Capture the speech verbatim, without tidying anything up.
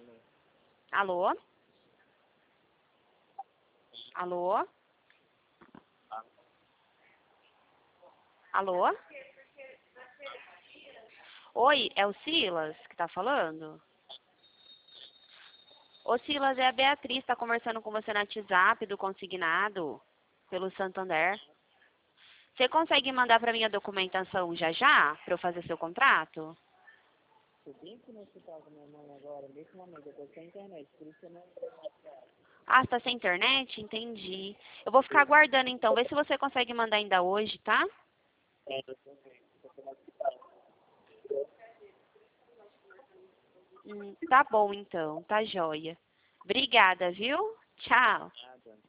Alô? Alô? Alô? Oi, é o Silas que tá falando? Ô Silas, é a Beatriz, tá conversando com você no WhatsApp do consignado pelo Santander. Você consegue mandar pra mim a documentação já já, pra eu fazer seu contrato? Eu vim que no hospital com minha mãe agora, nesse momento, eu tô sem internet, por isso que eu não... Ah, você tá sem internet? Entendi. Eu vou ficar aguardando então, vê se você consegue mandar ainda hoje, tá? É, eu tô vendo, tô no hospital. Hum, tá bom então, tá joia. Obrigada, viu? Tchau. Nada.